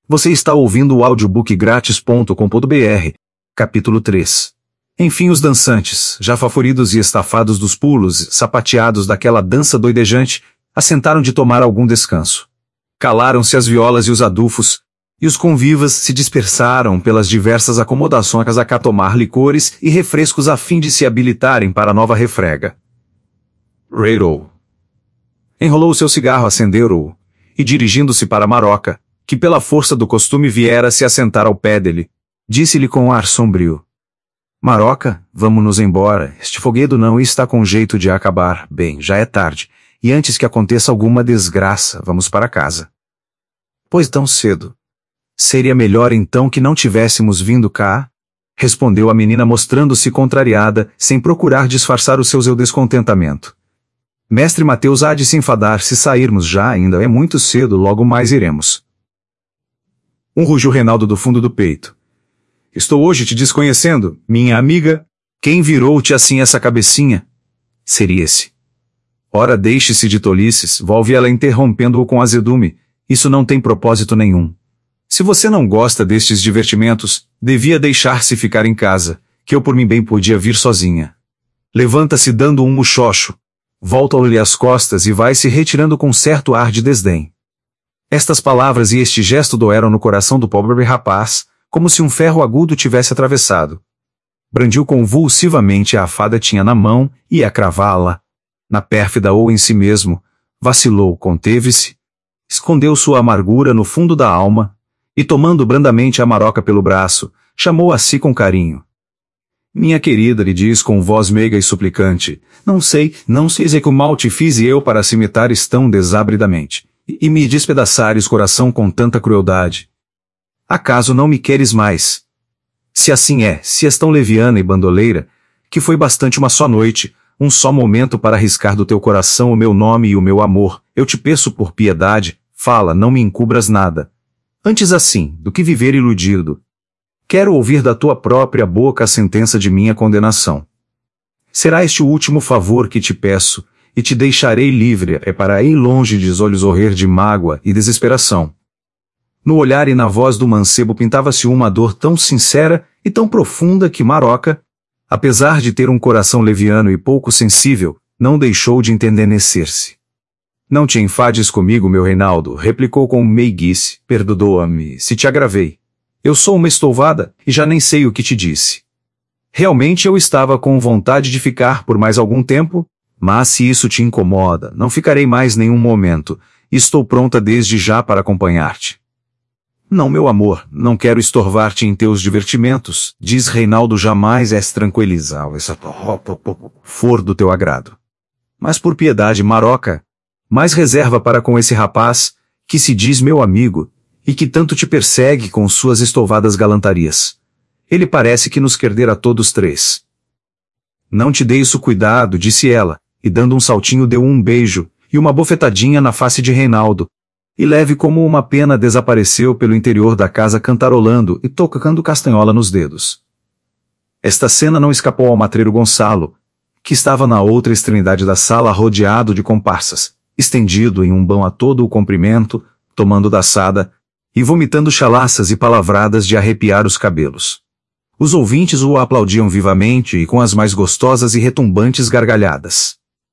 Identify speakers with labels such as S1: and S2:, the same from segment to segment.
S1: Você está ouvindo o audiobookgratis.com.br, capítulo 3. Enfim os dançantes, já faforidos e estafados dos pulos, sapateados daquela dança doidejante, assentaram de tomar algum descanso. Calaram-se as violas e os adufos, e os convivas se dispersaram pelas diversas acomodações a tomar licores e refrescos a fim de se habilitarem para a nova refrega. Rayrow enrolou o seu cigarro, acendeu-o, e dirigindo-se para Maroca, que pela força do costume viera se assentar ao pé dele, disse-lhe com um ar sombrio: Maroca, vamos-nos embora, este foguedo não está com jeito de acabar, bem, já é tarde, e antes que aconteça alguma desgraça, vamos para casa. Pois tão cedo? Seria melhor então que não tivéssemos vindo cá? Respondeu a menina mostrando-se contrariada, sem procurar disfarçar o seu descontentamento. Mestre Mateus há de se enfadar se sairmos já, ainda é muito cedo, logo mais iremos. Rugiu Reinaldo do fundo do peito. Estou hoje te desconhecendo, minha amiga. Quem virou-te assim essa cabecinha? Seria esse. Ora, deixe-se de tolices, volve ela interrompendo-o com azedume. Isso não tem propósito nenhum. Se você não gosta destes divertimentos, devia deixar-se ficar em casa, que eu por mim bem podia vir sozinha. Levanta-se dando um muxoxo, volta-lhe as costas e vai se retirando com certo ar de desdém. Estas palavras e este gesto doeram no coração do pobre rapaz, como se um ferro agudo tivesse atravessado. Brandiu convulsivamente a fada tinha na mão, e a cravá-la, na pérfida ou em si mesmo, vacilou, conteve-se, escondeu sua amargura no fundo da alma, e tomando brandamente a Maroca pelo braço, chamou a si com carinho. Minha querida, lhe diz com voz meiga e suplicante, não sei que mal te fiz eu para se imitares tão desabridamente, e me despedaçares o coração com tanta crueldade. Acaso não me queres mais? Se assim é, se és tão leviana e bandoleira, que foi bastante uma só noite, um só momento para arriscar do teu coração o meu nome e o meu amor, eu te peço por piedade, fala, não me encubras nada. Antes assim, do que viver iludido. Quero ouvir da tua própria boca a sentença de minha condenação. Será este o último favor que te peço, e te deixarei livre, para ir longe de olhos horrer de mágoa e desesperação. No olhar e na voz do mancebo pintava-se uma dor tão sincera e tão profunda que Maroca, apesar de ter um coração leviano e pouco sensível, não deixou de enternecer-se. Não te enfades comigo, meu Reinaldo, replicou com meiguice, perdoa-me, se te agravei. Eu sou uma estouvada, e já nem sei o que te disse. Realmente eu estava com vontade de ficar por mais algum tempo, mas se isso te incomoda, não ficarei mais nenhum momento, e estou pronta desde já para acompanhar-te. Não, meu amor, não quero estorvar-te em teus divertimentos, diz Reinaldo, jamais és tranquilizar, essa for do teu agrado. Mas por piedade, Maroca, mais reserva para com esse rapaz, que se diz meu amigo, e que tanto te persegue com suas estouvadas galantarias. Ele parece que nos quer a todos três. Não te dei isso cuidado, disse ela, e dando um saltinho deu um beijo, e uma bofetadinha na face de Reinaldo, e leve como uma pena desapareceu pelo interior da casa cantarolando e tocando castanhola nos dedos. Esta cena não escapou ao matreiro Gonçalo, que estava na outra extremidade da sala rodeado de comparsas, estendido em um bão a todo o comprimento, tomando daçada, e vomitando chalaças e palavradas de arrepiar os cabelos. Os ouvintes o aplaudiam vivamente e com as mais gostosas e retumbantes gargalhadas.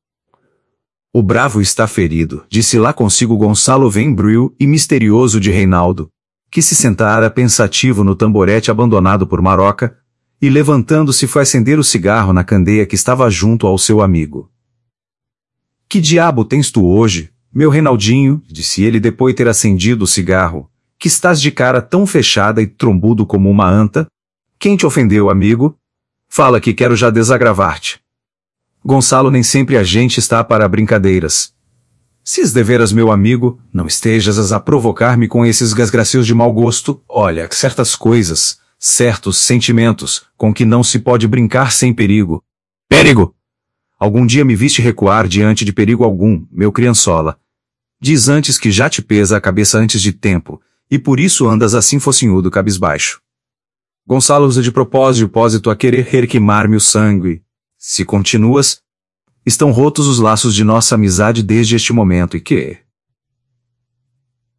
S1: O bravo está ferido, disse lá consigo Gonçalo Vembril e misterioso de Reinaldo, que se sentara pensativo no tamborete abandonado por Maroca, e levantando-se foi acender o cigarro na candeia que estava junto ao seu amigo. Que diabo tens tu hoje, meu Reinaldinho, disse ele depois de ter acendido o cigarro, que estás de cara tão fechada e trombudo como uma anta? Quem te ofendeu, amigo? Fala que quero já desagravar-te. Gonçalo, nem sempre a gente está para brincadeiras. Se és deveras meu amigo, não estejas a provocar-me com esses gasgracios de mau gosto, olha, certas coisas, certos sentimentos, com que não se pode brincar sem perigo. Perigo! Algum dia me viste recuar diante de perigo algum, meu criançola. Diz antes que já te pesa a cabeça antes de tempo, e por isso andas assim focinhudo cabisbaixo. Gonçalo usa de propósito a querer requeimar-me o sangue. Se continuas, estão rotos os laços de nossa amizade desde este momento e que...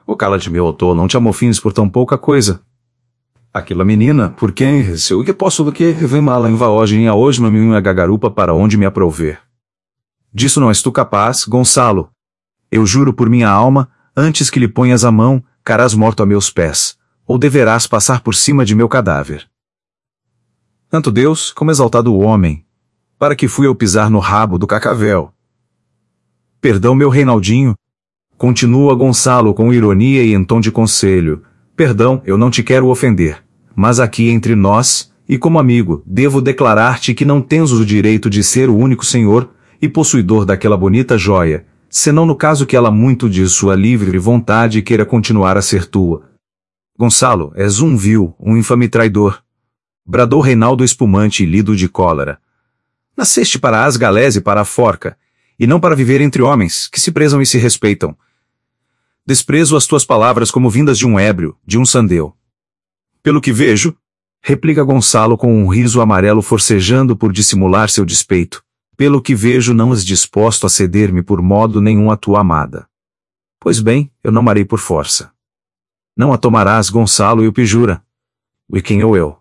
S1: "Ô, cala-te, meu autor, não te amofines por tão pouca coisa. Aquela menina, por quem, se eu que posso do que, vem mala em vaogem a hoje me minha gagarupa para onde me aprover. Disso não és tu capaz, Gonçalo. Eu juro por minha alma, antes que lhe ponhas a mão, carás morto a meus pés, ou deverás passar por cima de meu cadáver. Tanto Deus, como exaltado o homem, para que fui eu pisar no rabo do cacavel. Perdão, meu Reinaldinho. Continua Gonçalo com ironia e em tom de conselho. Perdão, eu não te quero ofender, mas aqui entre nós, e como amigo, devo declarar-te que não tens o direito de ser o único senhor e possuidor daquela bonita joia, senão no caso que ela muito de sua livre vontade queira continuar a ser tua. Gonçalo, és um vil, um infame traidor. Bradou Reinaldo espumante e lido de cólera. Nasceste para as galés e para a forca, e não para viver entre homens, que se prezam e se respeitam. Desprezo as tuas palavras como vindas de um ébrio, de um sandeu. Pelo que vejo, replica Gonçalo com um riso amarelo forcejando por dissimular seu despeito. Pelo que vejo não és disposto a ceder-me por modo nenhum a tua amada. Pois bem, eu não marei por força. Não a tomarás, Gonçalo, e o pejura. E quem ou eu?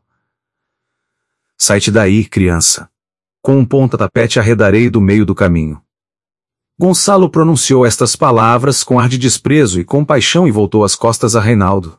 S1: Sai-te daí, criança. Com um pontapé arredarei do meio do caminho. Gonçalo pronunciou estas palavras com ar de desprezo e compaixão e voltou as costas a Reinaldo.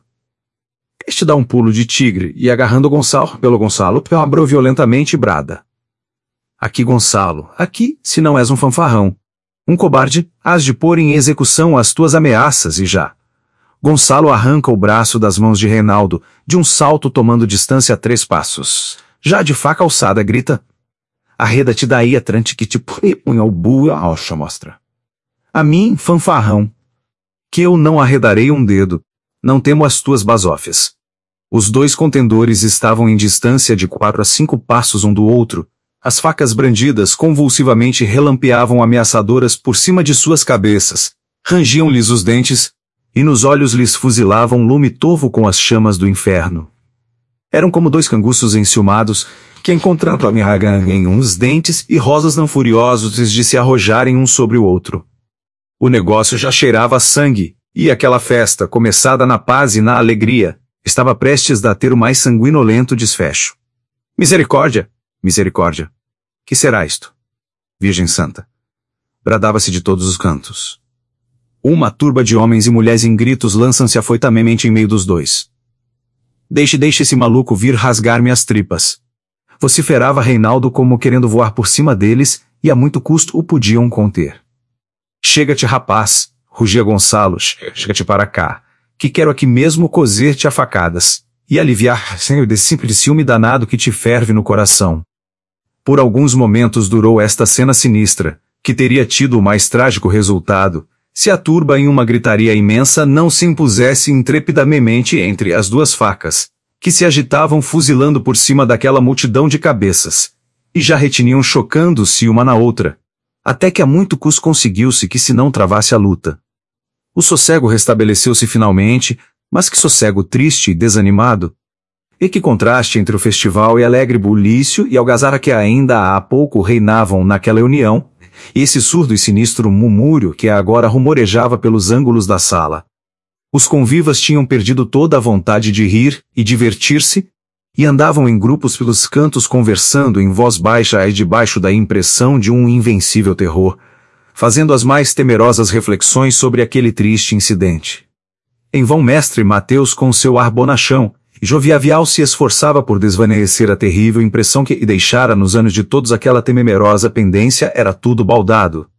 S1: Este dá um pulo de tigre e, agarrando Gonçalo, abriu violentamente e brada. Aqui, Gonçalo, aqui, se não és um fanfarrão. Um cobarde, hás de pôr em execução as tuas ameaças e já. Gonçalo arranca o braço das mãos de Reinaldo, de um salto tomando distância a 3 passos. Já de faca alçada, grita. Arreda-te daí, atrante que te punha o bua rocha mostra. A mim, fanfarrão. Que eu não arredarei um dedo. Não temo as tuas basófias. Os 2 contendores estavam em distância de 4 a 5 passos um do outro. As facas brandidas convulsivamente relampeavam ameaçadoras por cima de suas cabeças. Rangiam-lhes os dentes, e nos olhos lhes fuzilavam lume torvo com as chamas do inferno. Eram como 2 canguços enciumados, que encontrando a mirraga em uns dentes e rosas não furiosos de se arrojarem um sobre o outro. O negócio já cheirava a sangue, e aquela festa, começada na paz e na alegria, estava prestes a ter o mais sanguinolento desfecho. Misericórdia! Misericórdia! Que será isto? Virgem Santa! Bradava-se de todos os cantos. Uma turba de homens e mulheres em gritos lançam-se afoitamente em meio dos 2. Deixe esse maluco vir rasgar-me as tripas. Vociferava Reinaldo como querendo voar por cima deles, e a muito custo o podiam conter. Chega-te, rapaz, rugia Gonçalo, chega-te para cá, que quero aqui mesmo cozer-te a facadas, e aliviar, senhor, desse simples ciúme danado que te ferve no coração. Por alguns momentos durou esta cena sinistra, que teria tido o mais trágico resultado, se a turba em uma gritaria imensa não se impusesse intrepidamente entre as 2 facas, que se agitavam fuzilando por cima daquela multidão de cabeças, e já retiniam chocando-se uma na outra, até que a muito custo conseguiu-se que se não travasse a luta. O sossego restabeleceu-se finalmente, mas que sossego triste e desanimado. E que contraste entre o festival e alegre bulício e algazarra que ainda há pouco reinavam naquela união, e esse surdo e sinistro murmúrio que agora rumorejava pelos ângulos da sala. Os convivas tinham perdido toda a vontade de rir e divertir-se, e andavam em grupos pelos cantos conversando em voz baixa e debaixo da impressão de um invencível terror, fazendo as mais temerosas reflexões sobre aquele triste incidente. Em vão mestre Mateus com seu ar bonachão e jovial se esforçava por desvanecer a terrível impressão que deixara nos anos de todos aquela temerosa pendência era tudo baldado.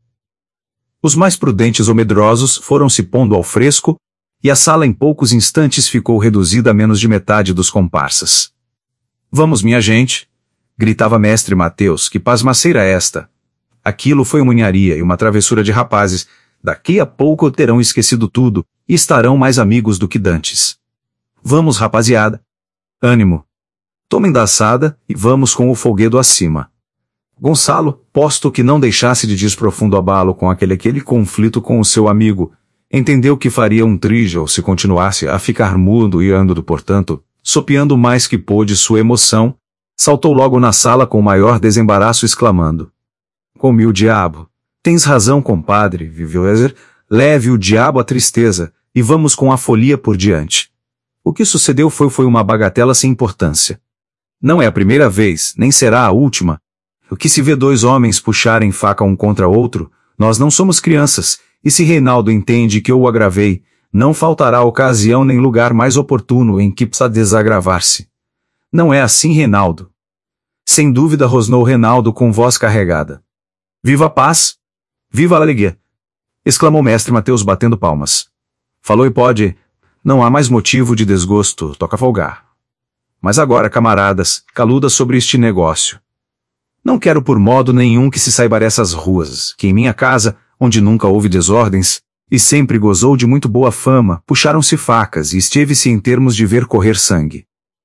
S1: Os mais prudentes ou medrosos foram se pondo ao fresco, e a sala em poucos instantes ficou reduzida a menos de metade dos comparsas. Vamos, minha gente, gritava mestre Mateus, que pasmaceira esta. Aquilo foi uma unharia e uma travessura de rapazes, daqui a pouco terão esquecido tudo, e estarão mais amigos do que dantes. Vamos, rapaziada. Ânimo. Tomem da assada, e vamos com o folguedo acima. Gonçalo, posto que não deixasse de desprofundo abalo com aquele conflito com o seu amigo, entendeu que faria um trígel se continuasse a ficar mudo e ando, portanto, sopeando mais que pôde sua emoção, saltou logo na sala com o maior desembaraço exclamando. Come o diabo. Tens razão, compadre, Vivioezer, leve o diabo à tristeza, e vamos com a folia por diante. O que sucedeu foi uma bagatela sem importância. Não é a primeira vez, nem será a última. O que se vê dois homens puxarem faca um contra outro, nós não somos crianças, e se Reinaldo entende que eu o agravei, não faltará ocasião nem lugar mais oportuno em que possa desagravar-se. Não é assim, Reinaldo? Sem dúvida, rosnou Reinaldo com voz carregada. Viva a paz! Viva a alegria! Exclamou mestre Mateus batendo palmas. Falou e pode. Não há mais motivo de desgosto, toca folgar. Mas agora, camaradas, caluda sobre este negócio. Não quero por modo nenhum que se saiba dessas ruas, que em minha casa, onde nunca houve desordens, e sempre gozou de muito boa fama, puxaram-se facas e esteve-se em termos de ver correr sangue.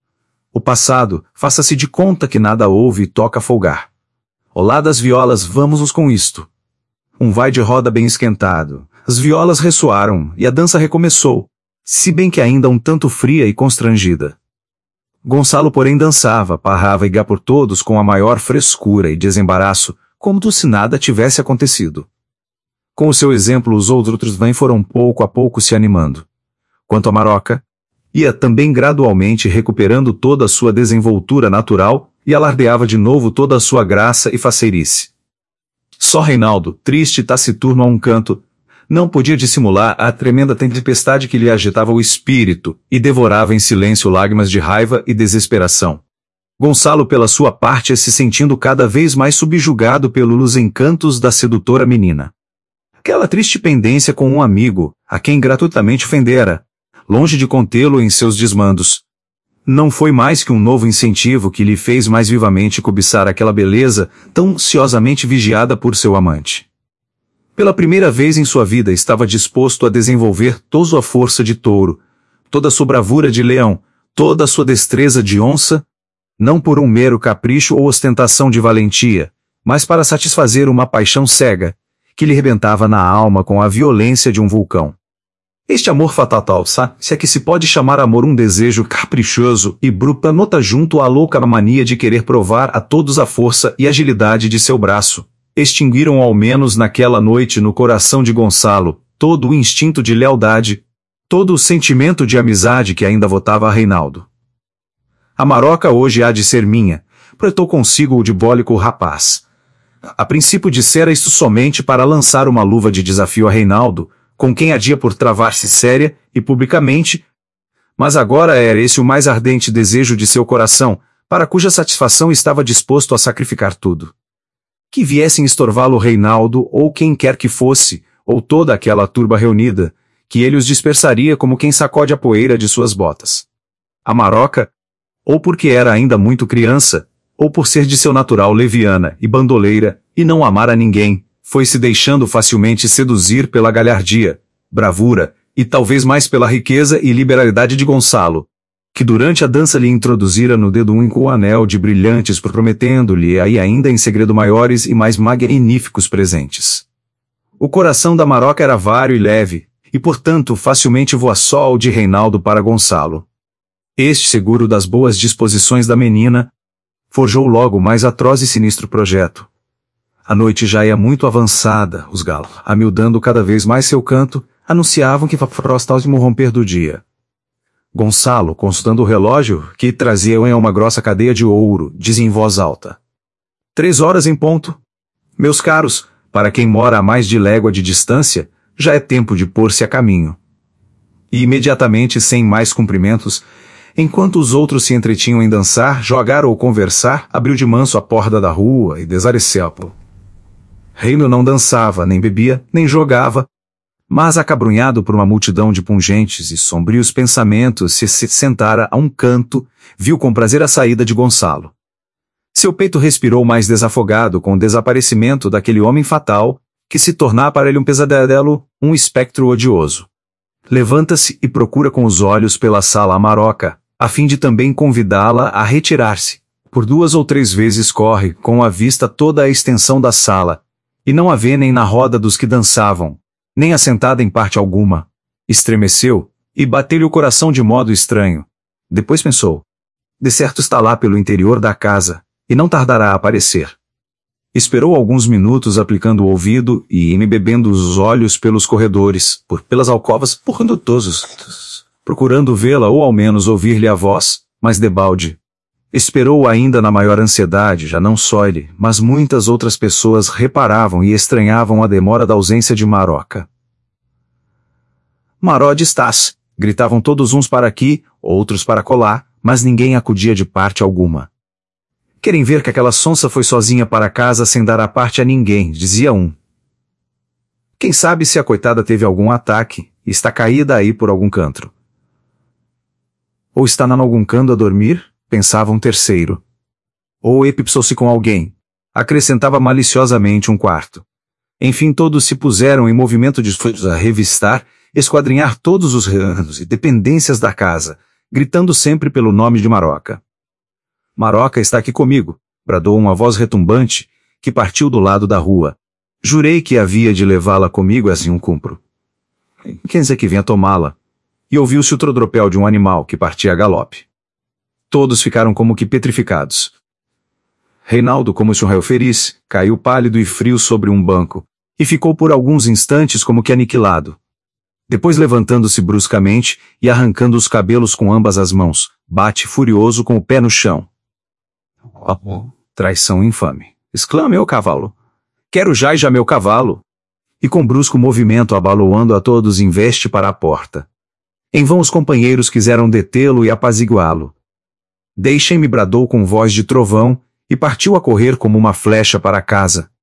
S1: O passado, faça-se de conta que nada houve e toca folgar. Olá das violas, vamos-nos com isto. Um vai de roda bem esquentado, as violas ressoaram e a dança recomeçou, se bem que ainda um tanto fria e constrangida. Gonçalo, porém, dançava, parrava e gá por todos com a maior frescura e desembaraço, como se nada tivesse acontecido. Com o seu exemplo, os outros foram pouco a pouco se animando. Quanto a Maroca, ia também gradualmente recuperando toda a sua desenvoltura natural e alardeava de novo toda a sua graça e faceirice. Só Reinaldo, triste e taciturno a um canto, não podia dissimular a tremenda tempestade que lhe agitava o espírito e devorava em silêncio lágrimas de raiva e desesperação. Gonçalo, pela sua parte, se sentindo cada vez mais subjugado pelos encantos da sedutora menina. Aquela triste pendência com um amigo, a quem gratuitamente ofendera, longe de contê-lo em seus desmandos, não foi mais que um novo incentivo que lhe fez mais vivamente cobiçar aquela beleza tão ansiosamente vigiada por seu amante. Pela primeira vez em sua vida estava disposto a desenvolver toda a sua força de touro, toda a sua bravura de leão, toda a sua destreza de onça, não por um mero capricho ou ostentação de valentia, mas para satisfazer uma paixão cega, que lhe rebentava na alma com a violência de um vulcão. Este amor fatal, se é que se pode chamar amor um desejo caprichoso e bruta nota junto à louca mania de querer provar a todos a força e agilidade de seu braço, extinguiram ao menos naquela noite no coração de Gonçalo todo o instinto de lealdade, todo o sentimento de amizade que ainda votava a Reinaldo. A Maroca hoje há de ser minha, pretou consigo o dibólico rapaz. A princípio dissera isto somente para lançar uma luva de desafio a Reinaldo, com quem havia por travar-se séria e publicamente, mas agora era esse o mais ardente desejo de seu coração, para cuja satisfação estava disposto a sacrificar tudo. Que viessem estorvá-lo Reinaldo ou quem quer que fosse, ou toda aquela turba reunida, que ele os dispersaria como quem sacode a poeira de suas botas. A Maroca, ou porque era ainda muito criança, ou por ser de seu natural leviana e bandoleira, e não amar a ninguém, foi se deixando facilmente seduzir pela galhardia, bravura, e talvez mais pela riqueza e liberalidade de Gonçalo, que durante a dança lhe introduzira no dedo único o anel de brilhantes, prometendo-lhe aí ainda em segredo maiores e mais magníficos presentes. O coração da Maroca era vário e leve, e portanto facilmente voa só ao de Reinaldo para Gonçalo. Este, seguro das boas disposições da menina, forjou logo o mais atroz e sinistro projeto. A noite já ia muito avançada, os galos, amildando cada vez mais seu canto, anunciavam que próximo romper do dia. Gonçalo, consultando o relógio, que trazia em uma grossa cadeia de ouro, dizia em voz alta: 3 horas em ponto. Meus caros, para quem mora a mais de légua de distância, já é tempo de pôr-se a caminho. E imediatamente, sem mais cumprimentos, enquanto os outros se entretinham em dançar, jogar ou conversar, abriu de manso a porta da rua e desapareceu. Reino não dançava, nem bebia, nem jogava, mas acabrunhado por uma multidão de pungentes e sombrios pensamentos se sentara a um canto, viu com prazer a saída de Gonçalo. Seu peito respirou mais desafogado com o desaparecimento daquele homem fatal, que se tornara para ele um pesadelo, um espectro odioso. Levanta-se e procura com os olhos pela sala a Maroca, a fim de também convidá-la a retirar-se. Por 2 ou 3 vezes corre, com a vista toda a extensão da sala, e não a vê nem na roda dos que dançavam, nem assentada em parte alguma. Estremeceu, e bateu-lhe o coração de modo estranho. Depois pensou: de certo está lá pelo interior da casa, e não tardará a aparecer. Esperou alguns minutos aplicando o ouvido e embebendo os olhos pelos corredores, pelas alcovas, por condutosos, procurando vê-la ou ao menos ouvir-lhe a voz, mas debalde. Esperou ainda na maior ansiedade, já não só ele, mas muitas outras pessoas reparavam e estranhavam a demora da ausência de Maroca. "Maró, onde estás?" gritavam todos uns para aqui, outros para colar, mas ninguém acudia de parte alguma. "Querem ver que aquela sonsa foi sozinha para casa sem dar a parte a ninguém", dizia um. "Quem sabe se a coitada teve algum ataque, e está caída aí por algum canto. Ou está na algum canto a dormir", pensava um terceiro. "Ou epipsou-se com alguém", acrescentava maliciosamente um quarto. Enfim, todos se puseram em movimento de a revistar, esquadrinhar todos os reanos e dependências da casa, gritando sempre pelo nome de Maroca. "Maroca está aqui comigo", bradou uma voz retumbante, que partiu do lado da rua. "Jurei que havia de levá-la comigo assim um cumpro. Quem é que venha tomá-la?" E ouviu-se o trodropel de um animal que partia a galope. Todos ficaram como que petrificados. Reinaldo, como se um raio ferisse, caiu pálido e frio sobre um banco, e ficou por alguns instantes como que aniquilado. Depois, levantando-se bruscamente e arrancando os cabelos com ambas as mãos, bate furioso com o pé no chão. "Traição infame!" exclama o cavalo. "Quero já meu cavalo!" E com brusco movimento abaloando a todos investe para a porta. Em vão os companheiros quiseram detê-lo e apaziguá-lo. "Deixem-me", bradou com voz de trovão, e partiu a correr como uma flecha para casa.